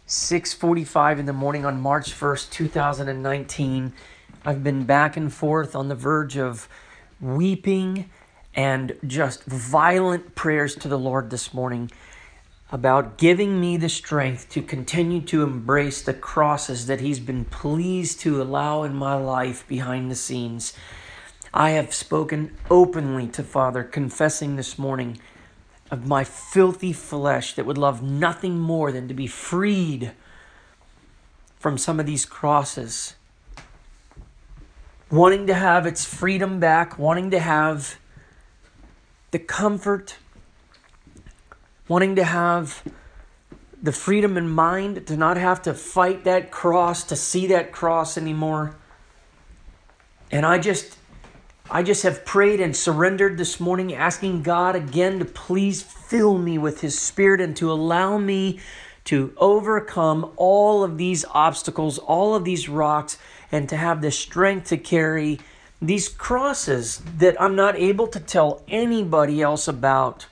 6:45 in the morning on March 1st, 2019. I've been back and forth on the verge of weeping and just violent prayers to the Lord this morning about giving me the strength to continue to embrace the crosses that He's been pleased to allow in my life behind the scenes. I have spoken openly to Father, confessing this morning of my filthy flesh that would love nothing more than to be freed from some of these crosses. Wanting to have its freedom back, wanting to have the comfort, wanting to have the freedom in mind to not have to fight that cross, to see that cross anymore. And I just have prayed and surrendered this morning, asking God again to please fill me with His Spirit and to allow me to overcome all of these obstacles, all of these rocks, and to have the strength to carry these crosses that I'm not able to tell anybody else about.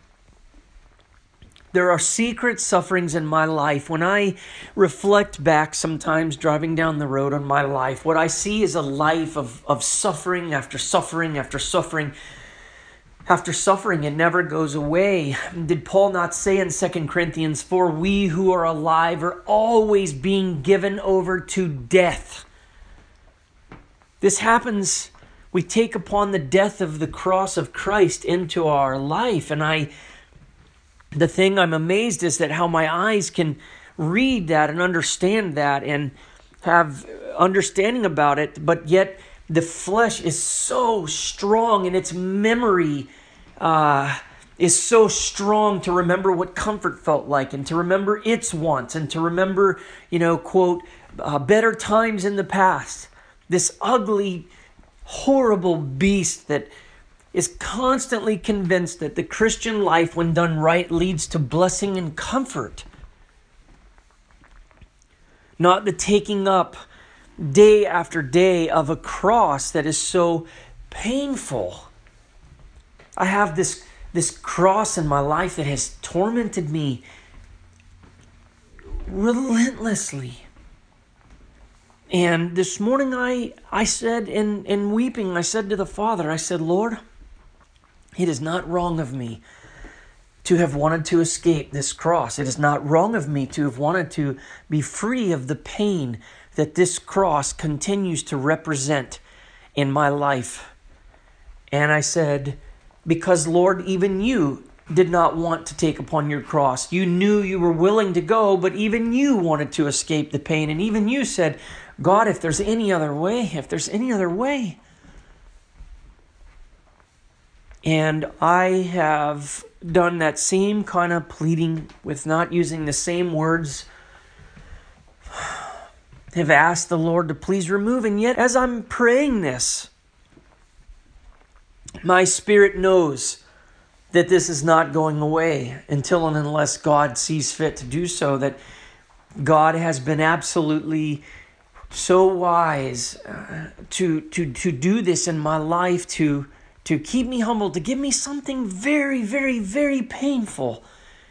There are secret sufferings in my life. When I reflect back sometimes driving down the road on my life, what I see is a life of suffering after suffering after suffering after suffering. It never goes away. Did Paul not say in 2 Corinthians, "For we who are alive are always being given over to death"? This happens. We take upon the death of the cross of Christ into our life. And the thing I'm amazed is that how my eyes can read that and understand that and have understanding about it, but yet the flesh is so strong and its memory is so strong to remember what comfort felt like and to remember its wants and to remember, quote, better times in the past. This ugly, horrible beast that is constantly convinced that the Christian life, when done right, leads to blessing and comfort. Not the taking up day after day of a cross that is so painful. I have this cross in my life that has tormented me relentlessly. And this morning I said in weeping, I said to the Father, I said, "Lord, it is not wrong of me to have wanted to escape this cross. It is not wrong of me to have wanted to be free of the pain that this cross continues to represent in my life." And I said, "Because, Lord, even you did not want to take upon your cross. You knew you were willing to go, but even you wanted to escape the pain. And even you said, 'God, if there's any other way, if there's any other way.'" And I have done that same kind of pleading with not using the same words. Have asked the Lord to please remove. And yet, as I'm praying this, my spirit knows that this is not going away until and unless God sees fit to do so. That God has been absolutely so wise to do this in my life, to keep me humble, to give me something very, very, very painful,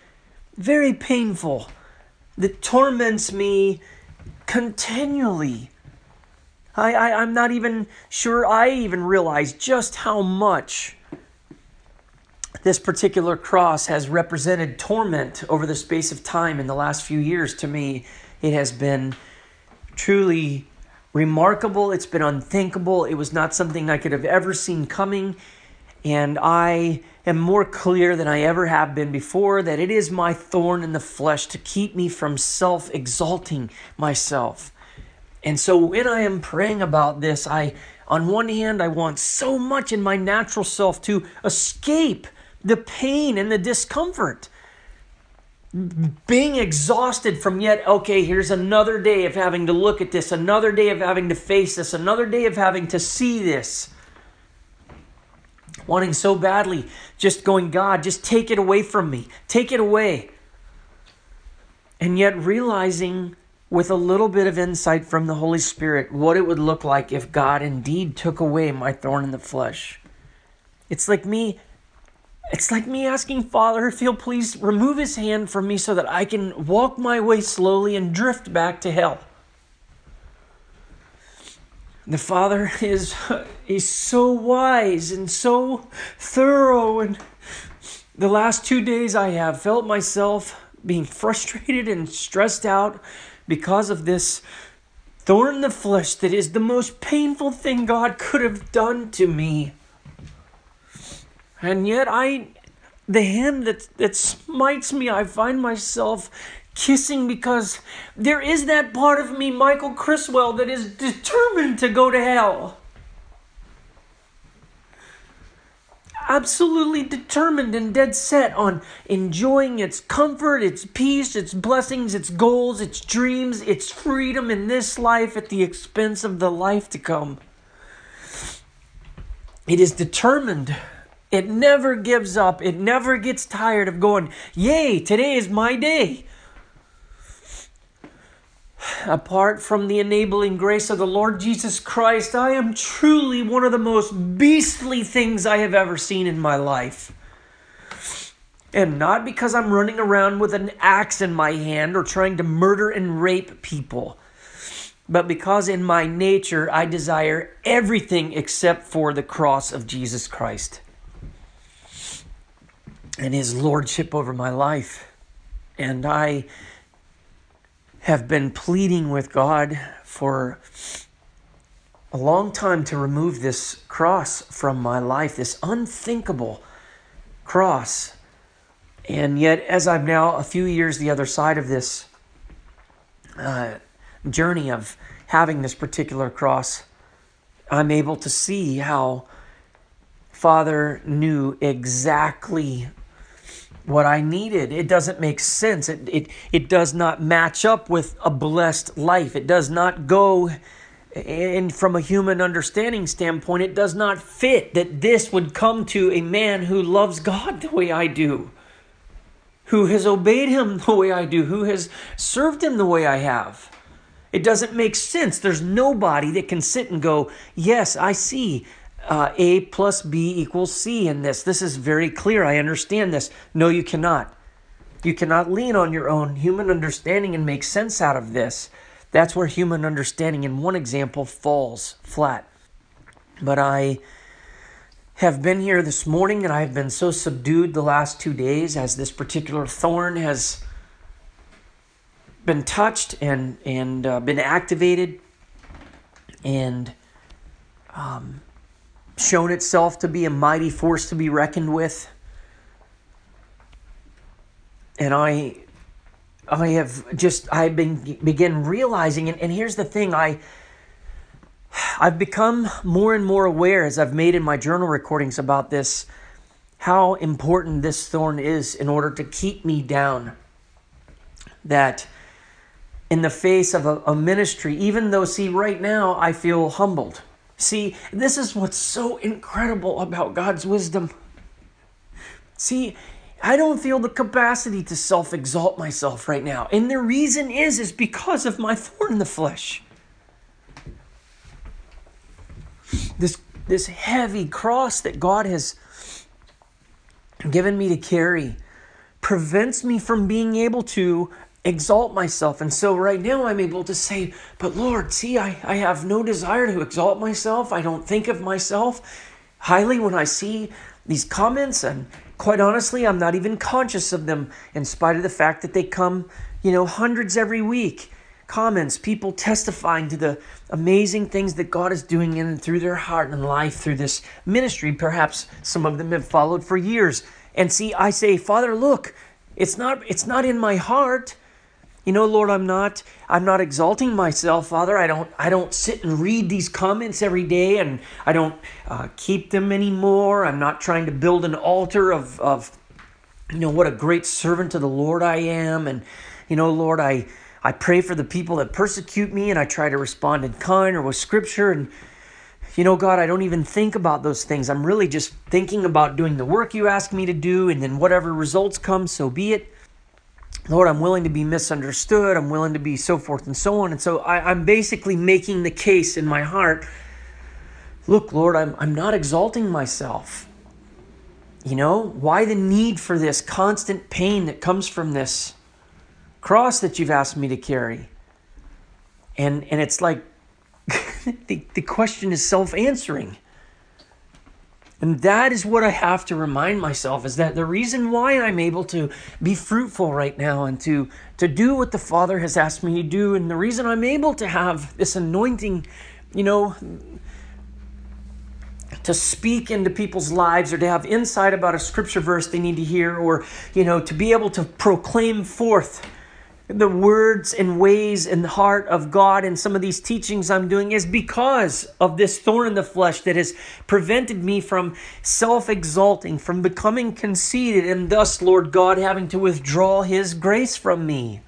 that torments me continually. I'm not even sure I even realize just how much this particular cross has represented torment over the space of time in the last few years. To me, it has been truly remarkable. It's been unthinkable. It was not something I could have ever seen coming. And I am more clear than I ever have been before that it is my thorn in the flesh to keep me from self-exalting myself. And so when I am praying about this, on one hand, I want so much in my natural self to escape the pain and the discomfort. Being exhausted from yet, okay, here's another day of having to look at this, another day of having to face this, another day of having to see this. Wanting so badly, just going, "God, just take it away from me. Take it away." And yet realizing with a little bit of insight from the Holy Spirit what it would look like if God indeed took away my thorn in the flesh. It's like me It's like me asking Father if He'll please remove His hand from me so that I can walk my way slowly and drift back to hell. The Father is so wise and so thorough, and the last 2 days I have felt myself being frustrated and stressed out because of this thorn in the flesh that is the most painful thing God could have done to me. And yet the hand that smites me, I find myself kissing, because there is that part of me, Michael Criswell, that is determined to go to hell. Absolutely determined and dead set on enjoying its comfort, its peace, its blessings, its goals, its dreams, its freedom in this life at the expense of the life to come. It is determined. It never gives up. It never gets tired of going, yay, today is my day. Apart from the enabling grace of the Lord Jesus Christ, I am truly one of the most beastly things I have ever seen in my life. And not because I'm running around with an axe in my hand or trying to murder and rape people, but because in my nature I desire everything except for the cross of Jesus Christ and His lordship over my life. And I have been pleading with God for a long time to remove this cross from my life, this unthinkable cross. And yet, as I'm now a few years the other side of this journey of having this particular cross, I'm able to see how Father knew exactly what I needed. It doesn't make sense. It does not match up with a blessed life. It does not go, and from a human understanding standpoint, it does not fit that this would come to a man who loves God the way I do, who has obeyed Him the way I do, who has served Him the way I have. It doesn't make sense. There's nobody that can sit and go, yes, I see A plus B equals C in this. This is very clear. I understand this. No, you cannot. You cannot lean on your own human understanding and make sense out of this. That's where human understanding, in one example, falls flat. But I have been here this morning, and I've been so subdued the last 2 days as this particular thorn has been touched and been activated and shown itself to be a mighty force to be reckoned with. And I begin realizing, and here's the thing, I've become more and more aware as I've made in my journal recordings about this, how important this thorn is in order to keep me down. That in the face of a ministry, even though, see, right now I feel humbled. See, this is what's so incredible about God's wisdom. See, I don't feel the capacity to self-exalt myself right now. And the reason is because of my thorn in the flesh. This heavy cross that God has given me to carry prevents me from being able to exalt myself. And so right now I'm able to say, but Lord, see, I have no desire to exalt myself. I don't think of myself highly when I see these comments, and quite honestly, I'm not even conscious of them, in spite of the fact that they come, hundreds every week. Comments, people testifying to the amazing things that God is doing in and through their heart and life through this ministry. Perhaps some of them have followed for years. And see, I say, Father, look, it's not in my heart. Lord, I'm not exalting myself, Father. I don't sit and read these comments every day, and I don't keep them anymore. I'm not trying to build an altar of what a great servant to the Lord I am. And, Lord, I pray for the people that persecute me, and I try to respond in kind or with scripture. And, God, I don't even think about those things. I'm really just thinking about doing the work you ask me to do, and then whatever results come, so be it. Lord, I'm willing to be misunderstood. I'm willing to be so forth and so on. And so I'm basically making the case in my heart, look, Lord, I'm not exalting myself. Why the need for this constant pain that comes from this cross that you've asked me to carry? And it's like the question is self-answering. And that is what I have to remind myself, is that the reason why I'm able to be fruitful right now and to do what the Father has asked me to do, and the reason I'm able to have this anointing, to speak into people's lives, or to have insight about a scripture verse they need to hear, or, to be able to proclaim forth the words and ways and the heart of God in some of these teachings I'm doing, is because of this thorn in the flesh that has prevented me from self-exalting, from becoming conceited, and thus, Lord God, having to withdraw His grace from me.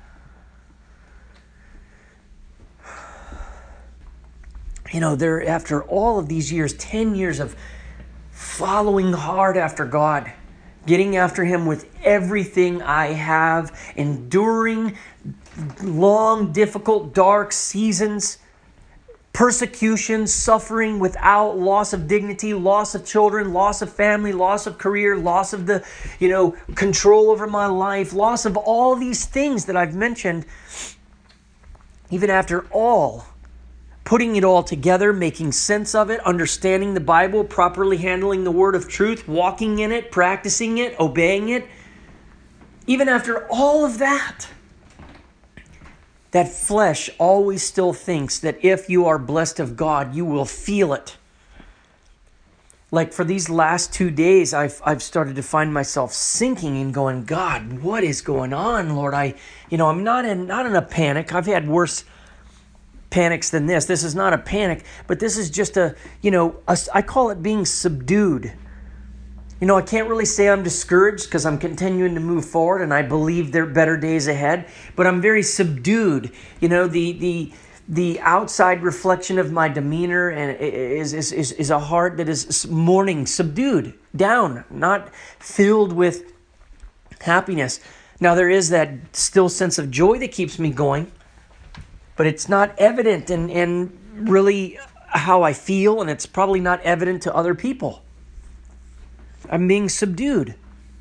After all of these years, 10 years of following hard after God, getting after Him with everything I have, enduring long, difficult, dark seasons, persecution, suffering without loss of dignity, loss of children, loss of family, loss of career, loss of the, control over my life, loss of all these things that I've mentioned. Even after all, putting it all together, making sense of it, understanding the Bible, properly handling the word of truth, walking in it, practicing it, obeying it. Even after all of that, that flesh always still thinks that if you are blessed of God, you will feel it. Like for these last 2 days, I've started to find myself sinking and going, God, what is going on, Lord? I'm not in a panic. I've had worse panics than this. This is not a panic, but this is just I call it being subdued. I can't really say I'm discouraged, because I'm continuing to move forward and I believe there are better days ahead, but I'm very subdued. The outside reflection of my demeanor and is a heart that is mourning, subdued, down, not filled with happiness. Now there is that still sense of joy that keeps me going, but it's not evident in really how I feel, and it's probably not evident to other people. I'm being subdued.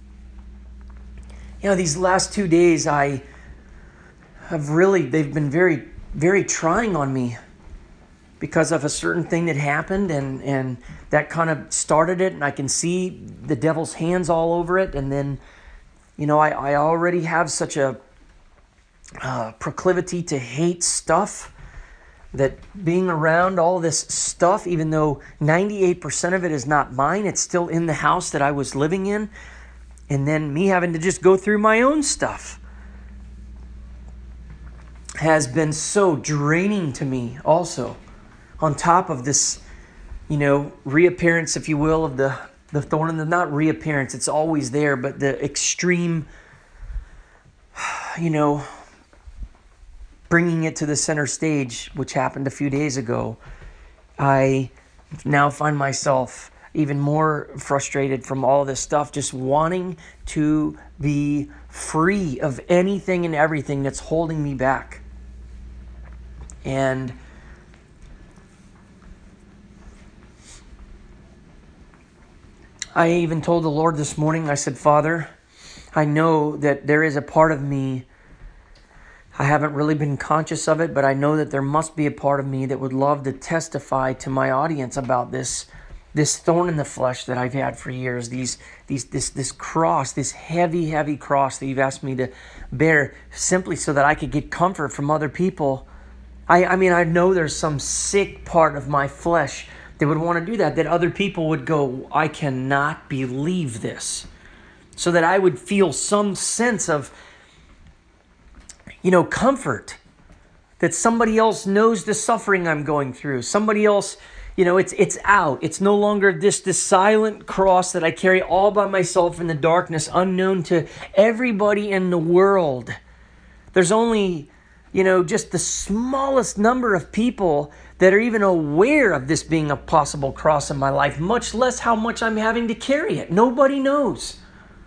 These last 2 days they've been very, very trying on me because of a certain thing that happened, and that kind of started it, and I can see the devil's hands all over it. And then, I already have such a proclivity to hate stuff, that being around all this stuff, even though 98% of it is not mine, it's still in the house that I was living in, and then me having to just go through my own stuff has been so draining to me also. On top of this, reappearance, if you will, of the thorn in the, not reappearance, it's always there, but the extreme, bringing it to the center stage, which happened a few days ago. I now find myself even more frustrated from all this stuff, just wanting to be free of anything and everything that's holding me back. And I even told the Lord this morning, I said, Father, I know that there is a part of me, I haven't really been conscious of it, but I know that there must be a part of me that would love to testify to my audience about this thorn in the flesh that I've had for years, this cross, this heavy, heavy cross that you've asked me to bear, simply so that I could get comfort from other people. I know there's some sick part of my flesh that would want to do that other people would go, I cannot believe this. So that I would feel some sense of, comfort, that somebody else knows the suffering I'm going through. Somebody else, it's out. It's no longer this silent cross that I carry all by myself in the darkness, unknown to everybody in the world. There's only, just the smallest number of people that are even aware of this being a possible cross in my life, much less how much I'm having to carry it. Nobody knows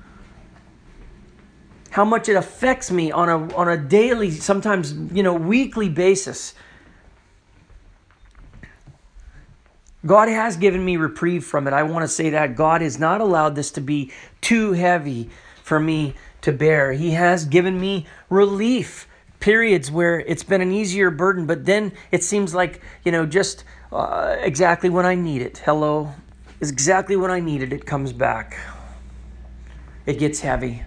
how much it affects me on a daily, sometimes, weekly basis. God has given me reprieve from it. I want to say that God has not allowed this to be too heavy for me to bear. He has given me relief, periods where it's been an easier burden, but then it seems like, just exactly when I need it. Hello, is exactly when I need it. It comes back. It gets heavy.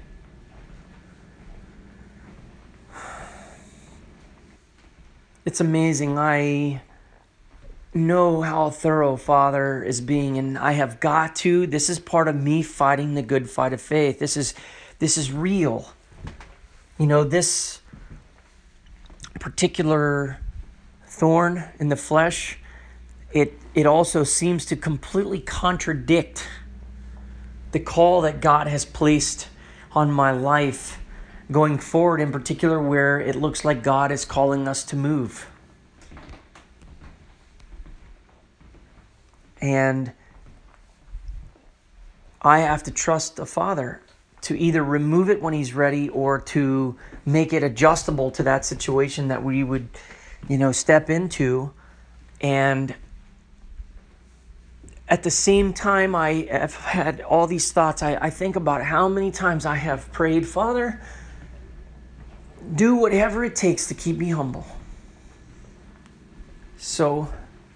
It's amazing. I know how thorough Father is being, and I have got to. This is part of me fighting the good fight of faith. This is real. This particular thorn in the flesh, it also seems to completely contradict the call that God has placed on my life going forward, in particular where it looks like God is calling us to move. And I have to trust the Father to either remove it when He's ready or to make it adjustable to that situation that we would, step into. And at the same time, I have had all these thoughts. I think about how many times I have prayed, Father, do whatever it takes to keep me humble. So,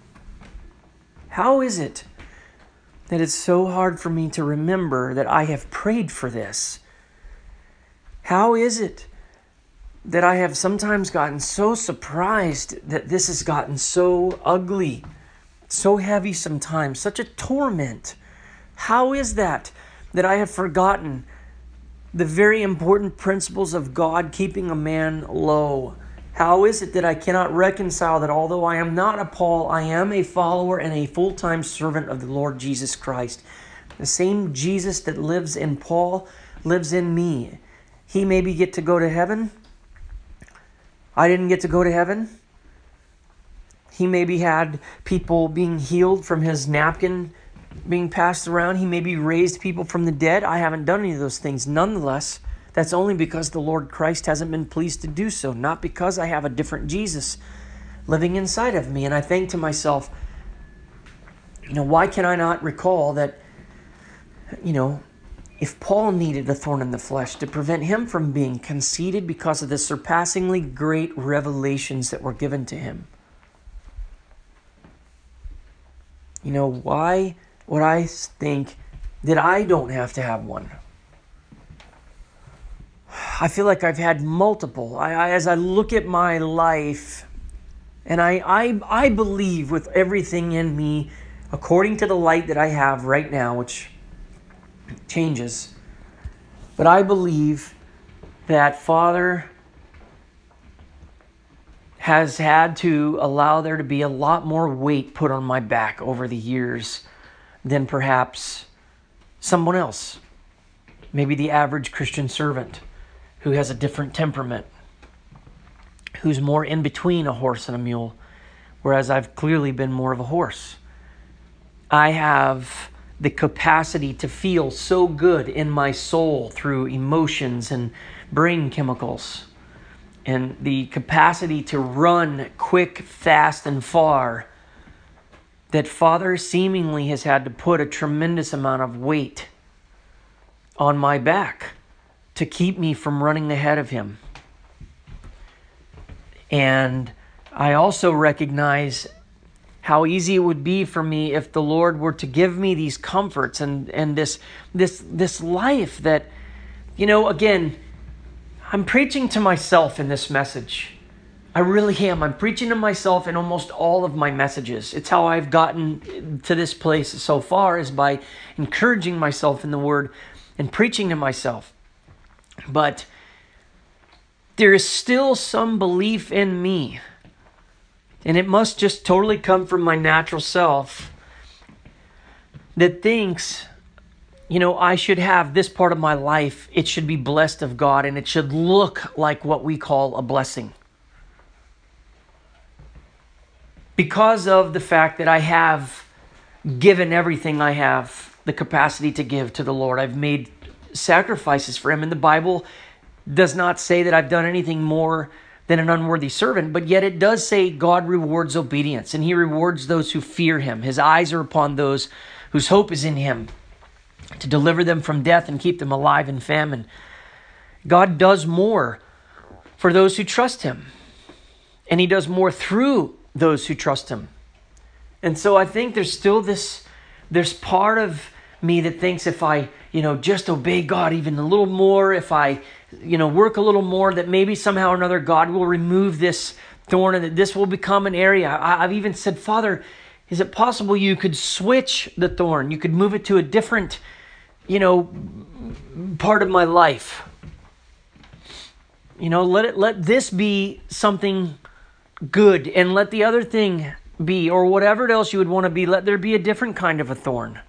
how is it that it's so hard for me to remember that I have prayed for this? How is it that I have sometimes gotten so surprised that this has gotten so ugly, so heavy sometimes, such a torment? How is that I have forgotten the very important principles of God keeping a man low? How is it that I cannot reconcile that although I am not a Paul, I am a follower and a full-time servant of the Lord Jesus Christ? The same Jesus that lives in Paul lives in me. He maybe get to go to heaven. I didn't get to go to heaven. He maybe had people being healed from his napkin being passed around. He maybe raised people from the dead. I haven't done any of those things. Nonetheless, that's only because the Lord Christ hasn't been pleased to do so, not because I have a different Jesus living inside of me. And I think to myself, why can I not recall that, if Paul needed a thorn in the flesh to prevent him from being conceited because of the surpassingly great revelations that were given to him, why would I think that I don't have to have one? I feel like I've had multiple. As I look at my life, and I believe with everything in me, according to the light that I have right now, which changes, but I believe that Father has had to allow there to be a lot more weight put on my back over the years than perhaps someone else. Maybe the average Christian servant who has a different temperament, who's more in between a horse and a mule, whereas I've clearly been more of a horse. I have the capacity to feel so good in my soul through emotions and brain chemicals, and the capacity to run quick, fast, and far, that Father seemingly has had to put a tremendous amount of weight on my back to keep me from running ahead of Him. And I also recognize how easy it would be for me if the Lord were to give me these comforts and this life that, again, I'm preaching to myself in this message. I really am. I'm preaching to myself in almost all of my messages. It's how I've gotten to this place so far, is by encouraging myself in the Word and preaching to myself. But there is still some belief in me, and it must just totally come from my natural self, that thinks, I should have this part of my life. It should be blessed of God, and it should look like what we call a blessing. Because of the fact that I have given everything I have the capacity to give to the Lord. I've made sacrifices for Him. And the Bible does not say that I've done anything more than an unworthy servant. But yet it does say God rewards obedience, and he rewards those who fear him. His eyes are upon those whose hope is in him, to deliver them from death and keep them alive in famine. God does more for those who trust him, and he does more through those who trust him. And so I think there's part of me that thinks if I, just obey God even a little more, if I, work a little more, that maybe somehow or another God will remove this thorn and that this will become an area. I've even said, Father, is it possible you could switch the thorn? You could move it to a different, part of my life. Let this be something good, and let the other thing be, or whatever else you would want to be, let there be a different kind of a thorn.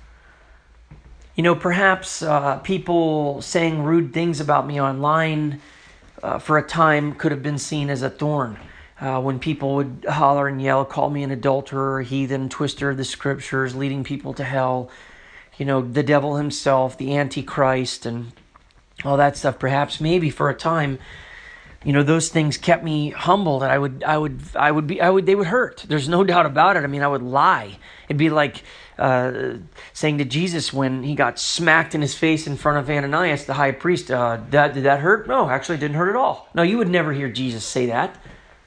Perhaps people saying rude things about me online for a time could have been seen as a thorn. When people would holler and yell, call me an adulterer, heathen, twister of the scriptures, leading people to hell, the devil himself, the Antichrist, and all that stuff. Perhaps maybe for a time, those things kept me humble, and they would hurt. There's no doubt about it. I would lie. It'd be like saying to Jesus when he got smacked in his face in front of Ananias, the high priest, did that hurt? No, actually it didn't hurt at all. No, you would never hear Jesus say that.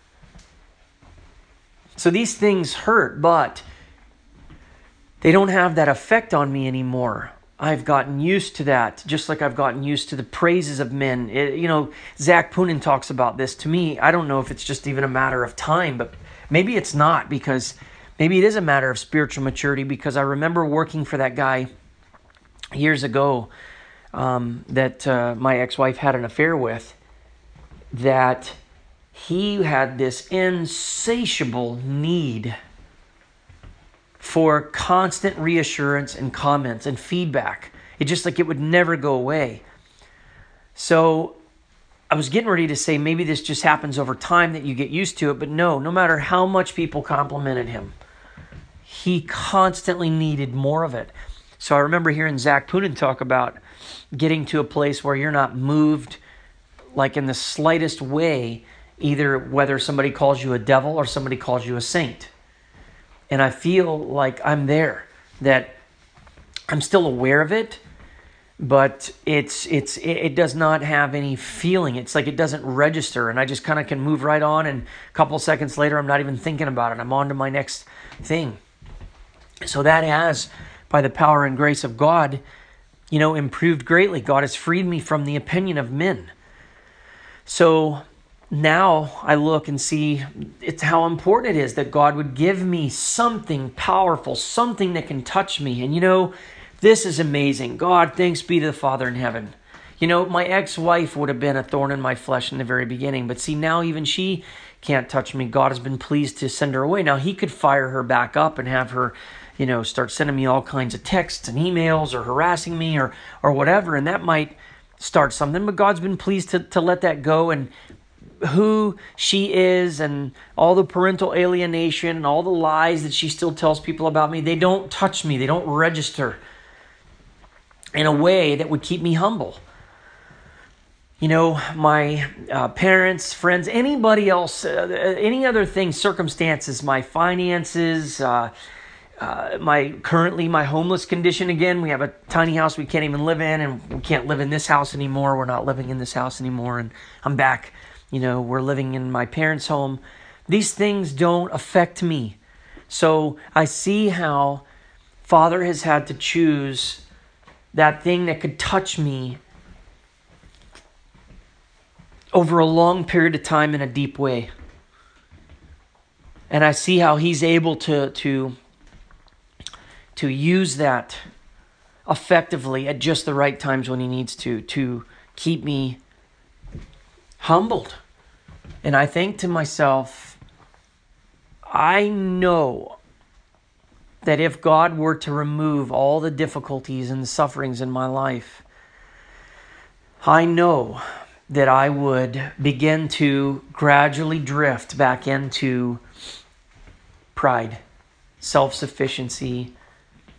So these things hurt, but they don't have that effect on me anymore. I've gotten used to that, just like I've gotten used to the praises of men. Zach Poonen talks about this. To me, I don't know if it's just even a matter of time, but maybe it's not, because maybe it is a matter of spiritual maturity, because I remember working for that guy years ago that my ex-wife had an affair with, that he had this insatiable need for constant reassurance and comments and feedback. It just like it would never go away. So I was getting ready to say maybe this just happens over time that you get used to it, but no matter how much people complimented him, he constantly needed more of it. So I remember hearing Zach Poonen talk about getting to a place where you're not moved like in the slightest way, either whether somebody calls you a devil or somebody calls you a saint. And I feel like I'm there, that I'm still aware of it, but it does not have any feeling. It's like it doesn't register, and I just kind of can move right on, and a couple seconds later, I'm not even thinking about it. I'm on to my next thing. So that has, by the power and grace of God, improved greatly. God has freed me from the opinion of men. So now I look and see it's how important it is that God would give me something powerful, something that can touch me. And this is amazing. God, thanks be to the Father in heaven. My ex-wife would have been a thorn in my flesh in the very beginning, but see, now even she can't touch me. God has been pleased to send her away. Now he could fire her back up and have her, start sending me all kinds of texts and emails or harassing me or whatever, and that might start something, but God's been pleased to let that go. And who she is and all the parental alienation and all the lies that she still tells people about me, they don't touch me. They don't register in a way that would keep me humble. My parents, friends, anybody else, any other thing, circumstances, my finances, my homeless condition. Again, we have a tiny house we can't even live in, and we can't live in this house anymore. We're not living in this house anymore, and I'm back. We're living in my parents' home. These things don't affect me. So I see how Father has had to choose that thing that could touch me over a long period of time in a deep way. And I see how he's able to use that effectively at just the right times when he needs to keep me humbled. And I think to myself, I know that if God were to remove all the difficulties and the sufferings in my life, I know that I would begin to gradually drift back into pride, self-sufficiency,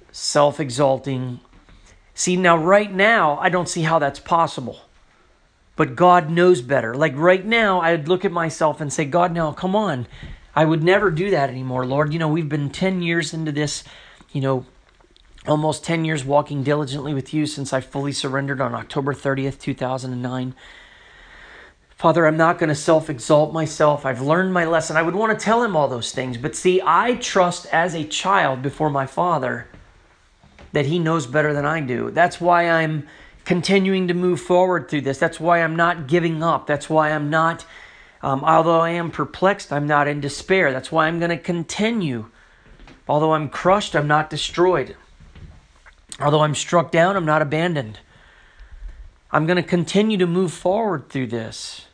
self-exalting. See, now right now, I don't see how that's possible. But God knows better. Like right now, I'd look at myself and say, God, now, come on. I would never do that anymore, Lord. We've been 10 years into this, almost 10 years walking diligently with you since I fully surrendered on October 30th, 2009. Father, I'm not going to self-exalt myself. I've learned my lesson. I would want to tell him all those things. But see, I trust as a child before my Father that he knows better than I do. That's why I'm continuing to move forward through this. That's why I'm not giving up. That's why I'm not, although I am perplexed, I'm not in despair. That's why I'm going to continue. Although I'm crushed, I'm not destroyed. Although I'm struck down, I'm not abandoned. I'm going to continue to move forward through this.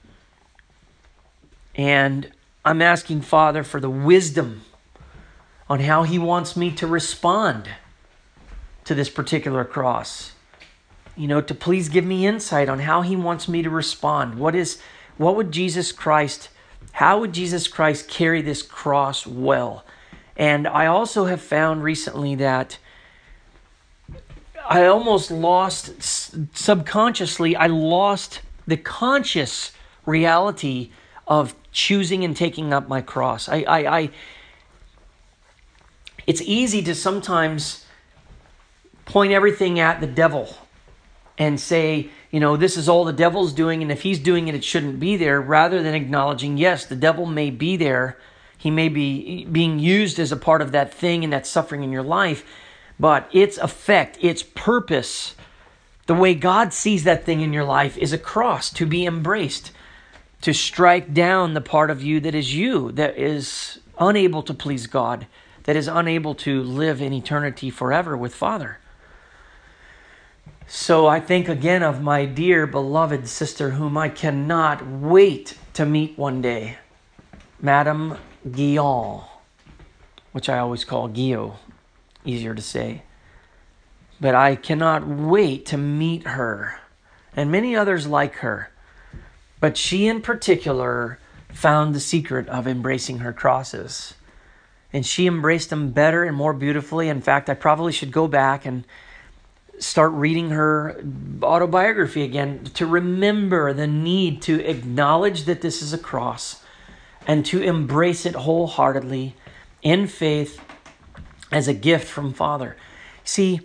And I'm asking Father for the wisdom on how he wants me to respond to this particular cross. To please give me insight on how he wants me to respond. How would Jesus Christ carry this cross well? And I also have found recently that I almost lost, subconsciously, I lost the conscious reality of choosing and taking up my cross. It's easy to sometimes point everything at the devil and say, this is all the devil's doing, and if he's doing it, it shouldn't be there, rather than acknowledging, yes, the devil may be there. He may be being used as a part of that thing and that suffering in your life, but its effect, its purpose, the way God sees that thing in your life is a cross to be embraced, to strike down the part of you, that is unable to please God, that is unable to live in eternity forever with Father. So I think again of my dear beloved sister, whom I cannot wait to meet one day, Madame Guillaume, which I always call Guillaume, easier to say. But I cannot wait to meet her, and many others like her. But she in particular found the secret of embracing her crosses. And she embraced them better and more beautifully. In fact, I probably should go back and start reading her autobiography again to remember the need to acknowledge that this is a cross and to embrace it wholeheartedly in faith as a gift from Father. See,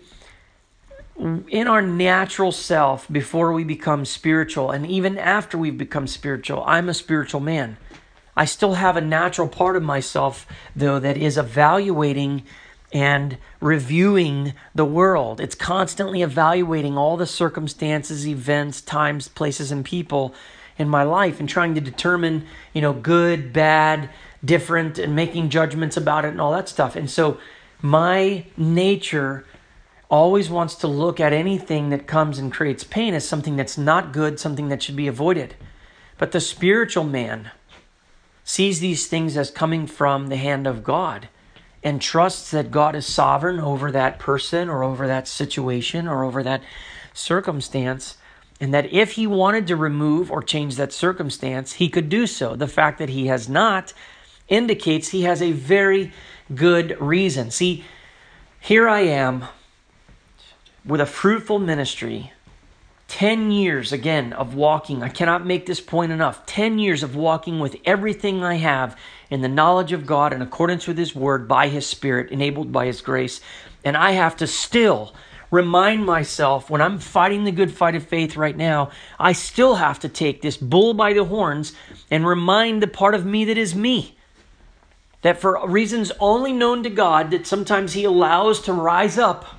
in our natural self, before we become spiritual, and even after we've become spiritual, I'm a spiritual man. I still have a natural part of myself, though, that is evaluating and reviewing the world. It's constantly evaluating all the circumstances, events, times, places, and people in my life and trying to determine, good, bad, different, and making judgments about it and all that stuff. And so my nature always wants to look at anything that comes and creates pain as something that's not good, something that should be avoided. But the spiritual man sees these things as coming from the hand of God and trusts that God is sovereign over that person or over that situation or over that circumstance, and that if he wanted to remove or change that circumstance, he could do so. The fact that he has not indicates he has a very good reason. See, here I am with a fruitful ministry, 10 years, again, of walking. I cannot make this point enough. 10 years of walking with everything I have in the knowledge of God in accordance with His Word, by His Spirit, enabled by His grace. And I have to still remind myself, when I'm fighting the good fight of faith right now, I still have to take this bull by the horns and remind the part of me that is me, that for reasons only known to God, that sometimes He allows to rise up,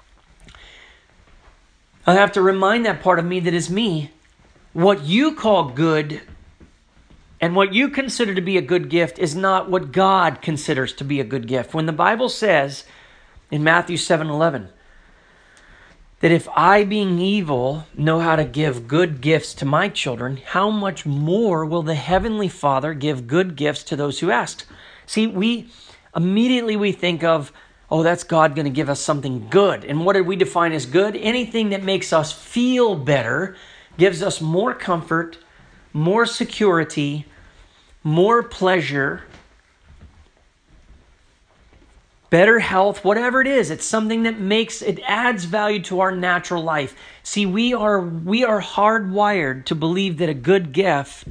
I have to remind that part of me that is me, what you call good and what you consider to be a good gift is not what God considers to be a good gift. When the Bible says in Matthew 7:11 that if I, being evil, know how to give good gifts to my children, how much more will the Heavenly Father give good gifts to those who ask? See, we immediately think of, oh, that's God going to give us something good. And what did we define as good? Anything that makes us feel better, gives us more comfort, more security, more pleasure. better health, whatever it is. It's something that it adds value to our natural life. See, we are hardwired to believe that a good gift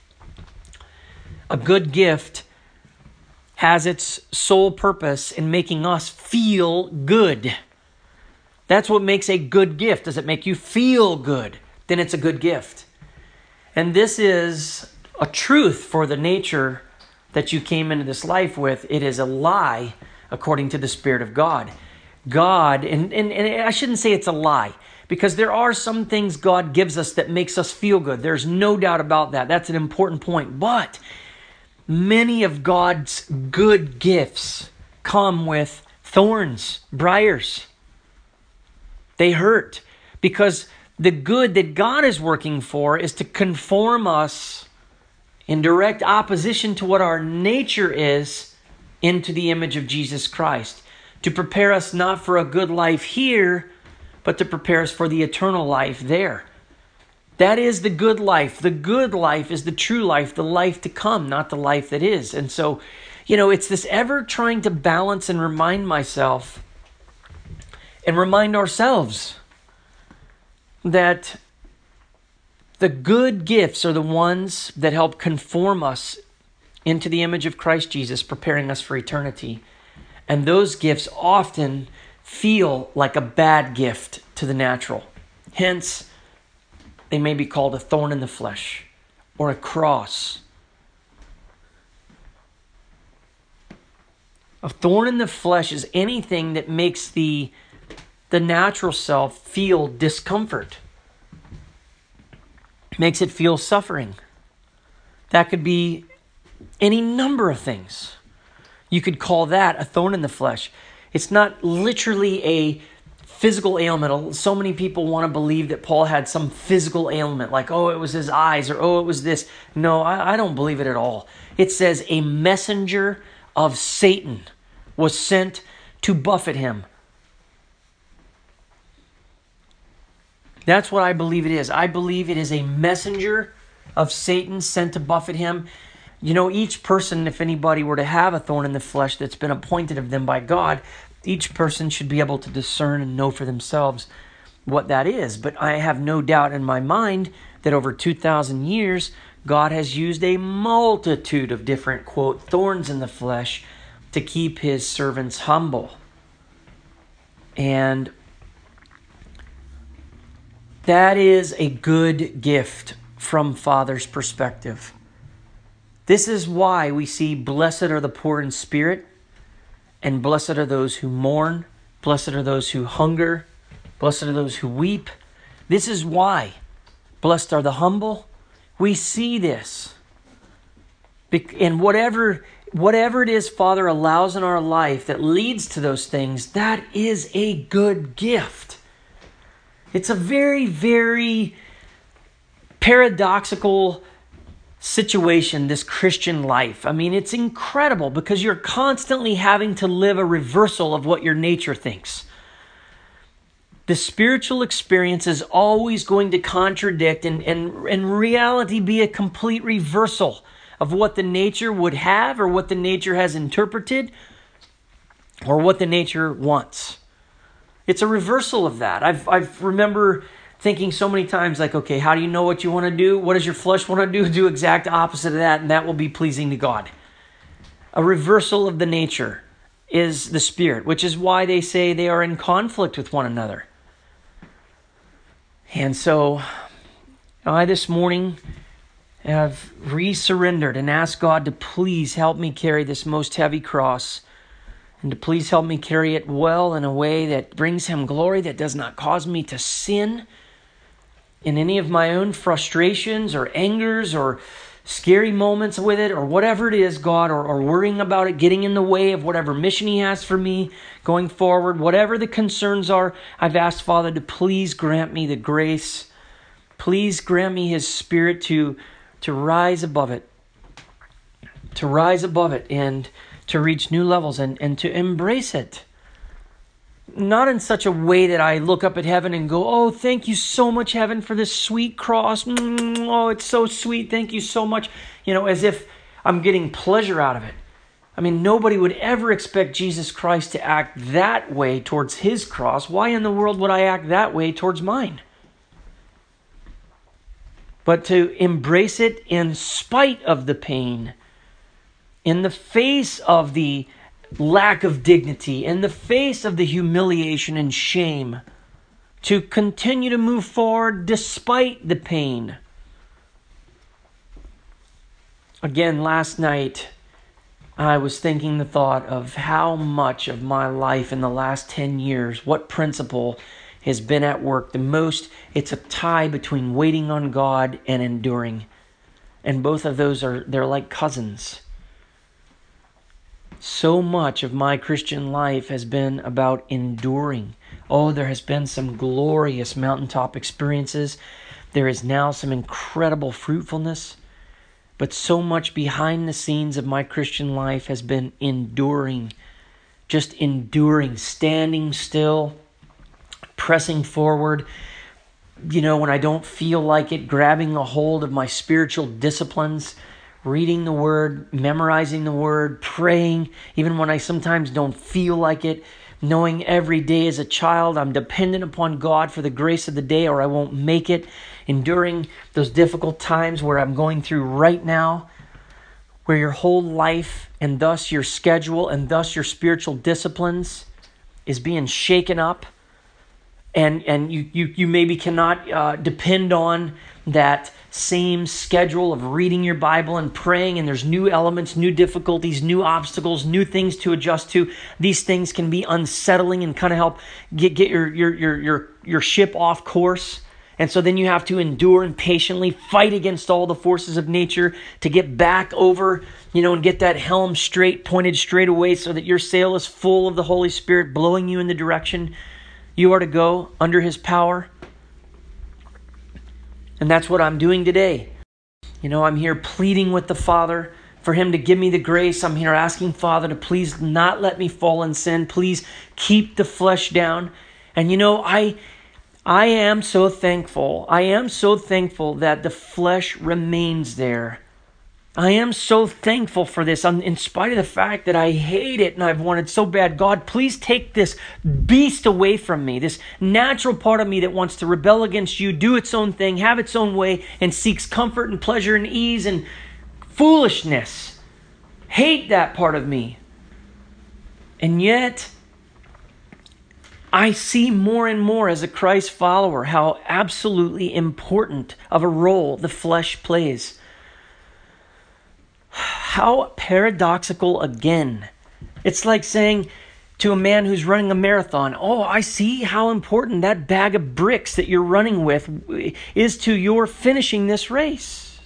has its sole purpose in making us feel good. That's what makes a good gift. Does it make you feel good? Then it's a good gift. And this is a truth for the nature that you came into this life with. It is a lie according to the Spirit of God. God, and I shouldn't say it's a lie, because there are some things God gives us that makes us feel good. There's no doubt about that. That's an important point. But many of God's good gifts come with thorns, briars. They hurt, because the good that God is working for is to conform us in direct opposition to what our nature is into the image of Jesus Christ, to prepare us not for a good life here, but to prepare us for the eternal life there. That is the good life. The good life is the true life, the life to come, not the life that is. And so, it's this ever trying to balance and remind myself and remind ourselves that the good gifts are the ones that help conform us into the image of Christ Jesus, preparing us for eternity. And those gifts often feel like a bad gift to the natural. Hence, they may be called a thorn in the flesh or a cross. A thorn in the flesh is anything that makes the natural self feel discomfort, makes it feel suffering. That could be any number of things. You could call that a thorn in the flesh. It's not literally a physical ailment. So many people want to believe that Paul had some physical ailment, like, it was his eyes, or it was this. No, I don't believe it at all. It says a messenger of Satan was sent to buffet him. That's what I believe it is. I believe it is a messenger of Satan sent to buffet him. Each person, if anybody were to have a thorn in the flesh that's been appointed of them by God, each person should be able to discern and know for themselves what that is. But I have no doubt in my mind that over 2,000 years, God has used a multitude of different, quote, thorns in the flesh to keep his servants humble. And that is a good gift from Father's perspective. This is why we see blessed are the poor in spirit, and blessed are those who mourn, blessed are those who hunger, blessed are those who weep. This is why. Blessed are the humble. We see this. And whatever it is Father allows in our life that leads to those things, that is a good gift. It's a very, very paradoxical situation, this Christian life. I mean, it's incredible because you're constantly having to live a reversal of what your nature thinks. The spiritual experience is always going to contradict and in reality be a complete reversal of what the nature would have or what the nature has interpreted or what the nature wants. It's a reversal of that. I remember thinking so many times, like, okay, how do you know what you want to do? What does your flesh want to do? Do exact opposite of that, and that will be pleasing to God. A reversal of the nature is the spirit, which is why they say they are in conflict with one another. And so, I this morning have resurrendered and asked God to please help me carry this most heavy cross, and to please help me carry it well in a way that brings him glory, that does not cause me to sin in any of my own frustrations or angers or scary moments with it or whatever it is, God, or worrying about it getting in the way of whatever mission he has for me going forward. Whatever the concerns are, I've asked Father to please grant me the grace. Please grant me his spirit to rise above it. To rise above it and to reach new levels and to embrace it. Not in such a way that I look up at heaven and go, oh, thank you so much, heaven, for this sweet cross. Oh, it's so sweet. Thank you so much. As if I'm getting pleasure out of it. I mean, nobody would ever expect Jesus Christ to act that way towards his cross. Why in the world would I act that way towards mine? But to embrace it in spite of the pain, in the face of the lack of dignity, in the face of the humiliation and shame, to continue to move forward despite the pain. Again, last night, I was thinking the thought of how much of my life in the last 10 years, what principle has been at work the most. It's a tie between waiting on God and enduring. And both of those they're like cousins. So much of my Christian life has been about enduring. Oh, there has been some glorious mountaintop experiences. There is now some incredible fruitfulness. But so much behind the scenes of my Christian life has been enduring. Just enduring, standing still, pressing forward. You know, when I don't feel like it, grabbing a hold of my spiritual disciplines, reading the Word, memorizing the Word, praying, even when I sometimes don't feel like it, knowing every day as a child I'm dependent upon God for the grace of the day or I won't make it, enduring those difficult times where I'm going through right now, where your whole life and thus your schedule and thus your spiritual disciplines is being shaken up, and you maybe cannot depend on that same schedule of reading your Bible and praying, and there's new elements, new difficulties, new obstacles, new things to adjust to. These things can be unsettling and kind of help get your ship off course. And so then you have to endure and patiently fight against all the forces of nature to get back over, and get that helm straight, pointed straight away so that your sail is full of the Holy Spirit blowing you in the direction you are to go under His power. And that's what I'm doing today. I'm here pleading with the Father for Him to give me the grace. I'm here asking Father to please not let me fall in sin. Please keep the flesh down. And I am so thankful. I am so thankful that the flesh remains there. I am so thankful for this. In spite of the fact that I hate it and I've wanted so bad, God, please take this beast away from me. This natural part of me that wants to rebel against you, do its own thing, have its own way, and seeks comfort and pleasure and ease and foolishness. Hate that part of me. And yet, I see more and more as a Christ follower how absolutely important of a role the flesh plays. How paradoxical again. It's like saying to a man who's running a marathon, oh, I see how important that bag of bricks that you're running with is to your finishing this race.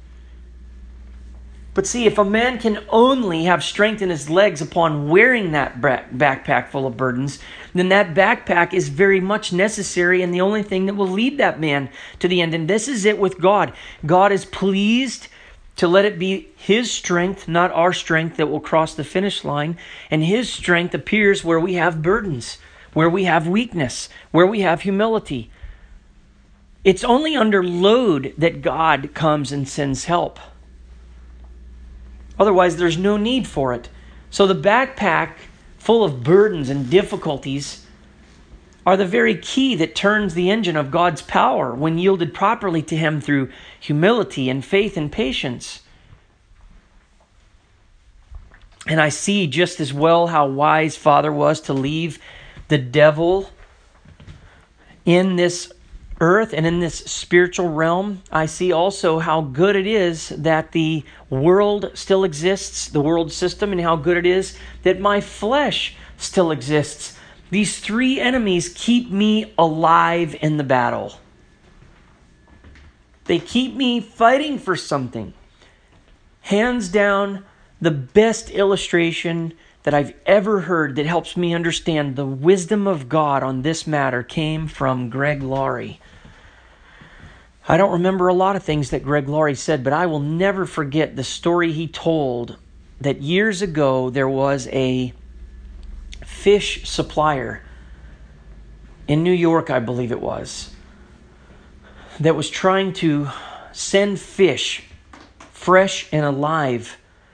But see, if a man can only have strength in his legs upon wearing that backpack full of burdens, then that backpack is very much necessary and the only thing that will lead that man to the end. And this is it with God. God is pleased to let it be His strength, not our strength, that will cross the finish line. And His strength appears where we have burdens, where we have weakness, where we have humility. It's only under load that God comes and sends help. Otherwise, there's no need for it. So the backpack full of burdens and difficulties are the very key that turns the engine of God's power when yielded properly to Him through humility and faith and patience. And I see just as well how wise Father was to leave the devil in this earth and in this spiritual realm. I see also how good it is that the world still exists, the world system, and how good it is that my flesh still exists. These three enemies keep me alive in the battle. They keep me fighting for something. Hands down, the best illustration that I've ever heard that helps me understand the wisdom of God on this matter came from Greg Laurie. I don't remember a lot of things that Greg Laurie said, but I will never forget the story he told that years ago there was a fish supplier in New York, I believe it was, that was trying to send fish, fresh and alive,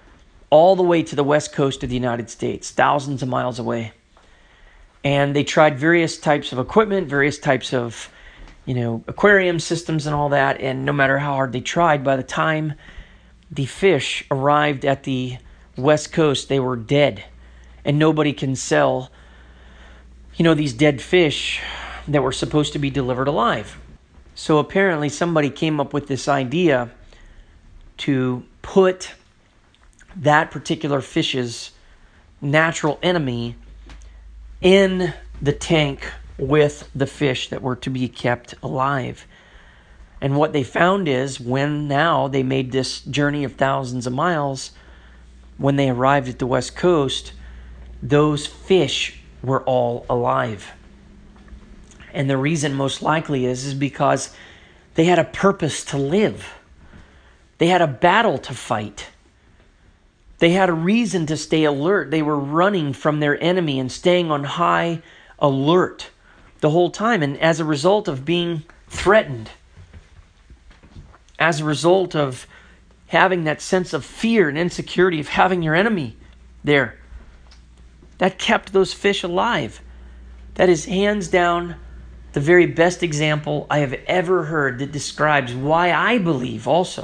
all the way to the west coast of the United States, thousands of miles away. And they tried various types of equipment, various types of, aquarium systems and all that. And no matter how hard they tried, by the time the fish arrived at the west coast, they were dead. And nobody can sell, these dead fish that were supposed to be delivered alive. So apparently somebody came up with this idea to put that particular fish's natural enemy in the tank with the fish that were to be kept alive. And what they found is when now they made this journey of thousands of miles, when they arrived at the west coast, those fish were all alive. And the reason most likely is because they had a purpose to live. They had a battle to fight. They had a reason to stay alert. They were running from their enemy and staying on high alert the whole time. And as a result of being threatened, as a result of having that sense of fear and insecurity of having your enemy there, that kept those fish alive. That is hands down the very best example I have ever heard that describes why I believe also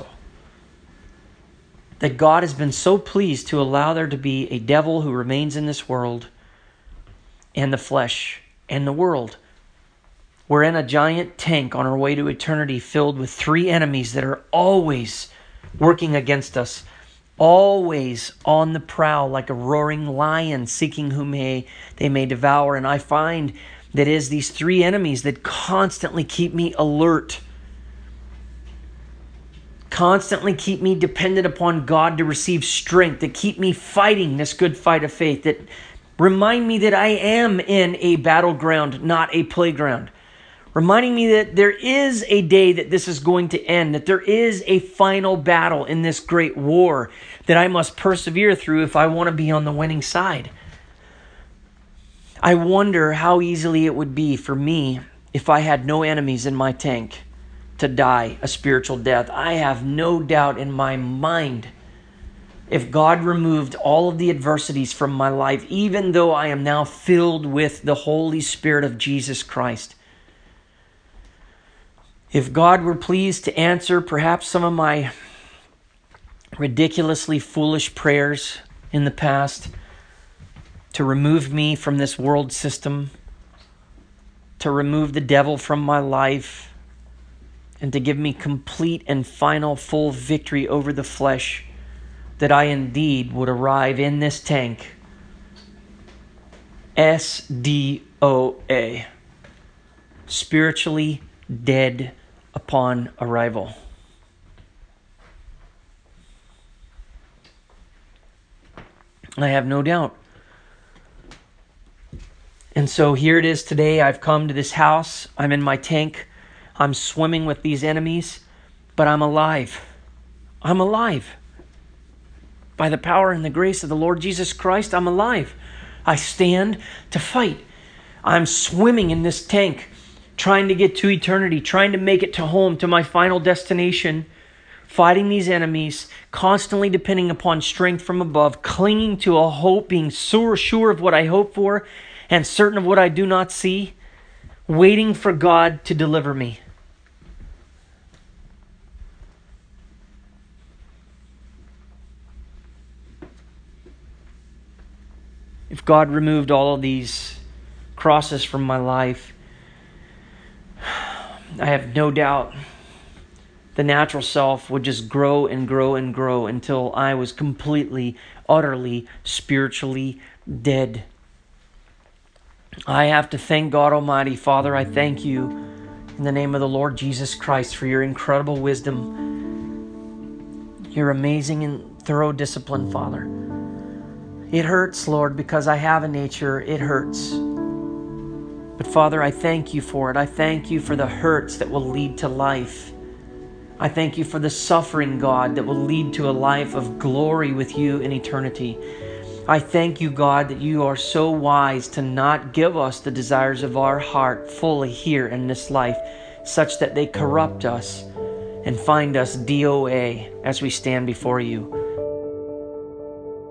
that God has been so pleased to allow there to be a devil who remains in this world and the flesh and the world. We're in a giant tank on our way to eternity filled with 3 enemies that are always working against us, always on the prowl like a roaring lion seeking whom they may devour. And I find that it is these 3 enemies that constantly keep me alert, constantly keep me dependent upon God to receive strength, that keep me fighting this good fight of faith, that remind me that I am in a battleground, not a playground. Reminding me that there is a day that this is going to end, that there is a final battle in this great war that I must persevere through if I want to be on the winning side. I wonder how easily it would be for me if I had no enemies in my tank to die a spiritual death. I have no doubt in my mind, if God removed all of the adversities from my life, even though I am now filled with the Holy Spirit of Jesus Christ, if God were pleased to answer perhaps some of my ridiculously foolish prayers in the past, to remove me from this world system, to remove the devil from my life, and to give me complete and final full victory over the flesh, that I indeed would arrive in this tank, SDOA, spiritually dead upon arrival. I have no doubt. And so here it is today. I've come to this house. I'm in my tank. I'm swimming with these enemies, but I'm alive. I'm alive. By the power and the grace of the Lord Jesus Christ, I'm alive. I stand to fight. I'm swimming in this tank, trying to get to eternity, trying to make it to home, to my final destination, fighting these enemies, constantly depending upon strength from above, clinging to a hope, being so sure of what I hope for and certain of what I do not see, waiting for God to deliver me. If God removed all of these crosses from my life, I have no doubt the natural self would just grow and grow and grow until I was completely, utterly, spiritually dead. I have to thank God Almighty. Father, I thank you in the name of the Lord Jesus Christ for your incredible wisdom, your amazing and thorough discipline, Father. It hurts, Lord, because I have a nature. It hurts. But Father, I thank you for it. I thank you for the hurts that will lead to life. I thank you for the suffering, God, that will lead to a life of glory with you in eternity. I thank you, God, that you are so wise to not give us the desires of our heart fully here in this life, such that they corrupt us and find us DOA as we stand before you.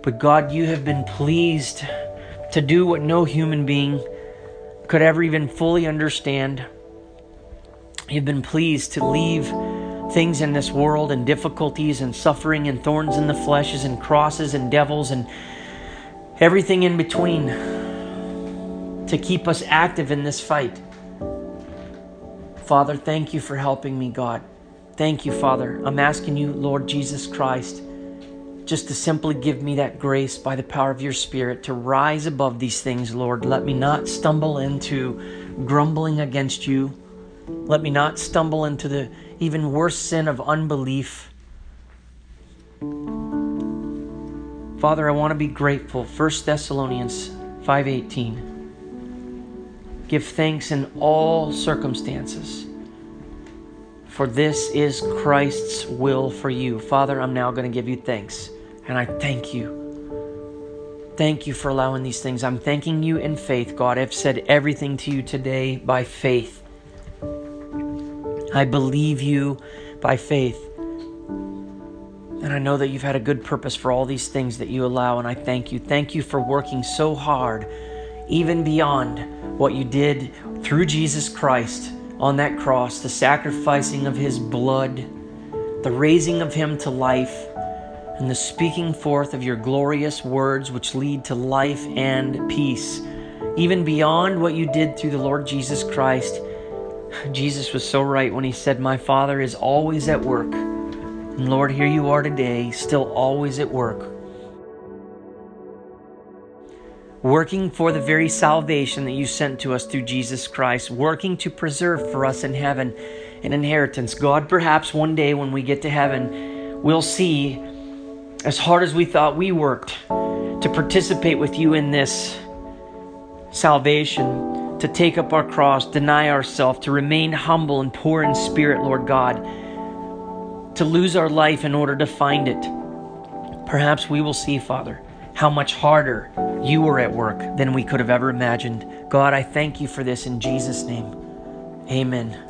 But God, you have been pleased to do what no human being could ever even fully understand. You've been pleased to leave things in this world and difficulties and suffering and thorns in the fleshes and crosses and devils and everything in between to keep us active in this fight. Father, thank you for helping me, God. Thank you, Father. I'm asking you, Lord Jesus Christ, just to simply give me that grace by the power of your Spirit to rise above these things, Lord. Let me not stumble into grumbling against you. Let me not stumble into the even worse sin of unbelief. Father, I want to be grateful. 1 Thessalonians 5:18. Give thanks in all circumstances, for this is Christ's will for you. Father, I'm now going to give you thanks, and I thank you. Thank you for allowing these things. I'm thanking you in faith, God. I've said everything to you today by faith. I believe you by faith. And I know that you've had a good purpose for all these things that you allow, and I thank you. Thank you for working so hard, even beyond what you did through Jesus Christ on that cross, the sacrificing of his blood, the raising of him to life, and the speaking forth of your glorious words which lead to life and peace. Even beyond what you did through the Lord Jesus Christ. Jesus was so right when he said, my Father is always at work. And Lord, here you are today, still always at work. Working for the very salvation that you sent to us through Jesus Christ. Working to preserve for us in heaven an inheritance. God, perhaps one day when we get to heaven, we'll see, as hard as we thought we worked to participate with you in this salvation, to take up our cross, deny ourselves, to remain humble and poor in spirit, Lord God, to lose our life in order to find it. Perhaps we will see, Father, how much harder you were at work than we could have ever imagined. God, I thank you for this in Jesus' name. Amen.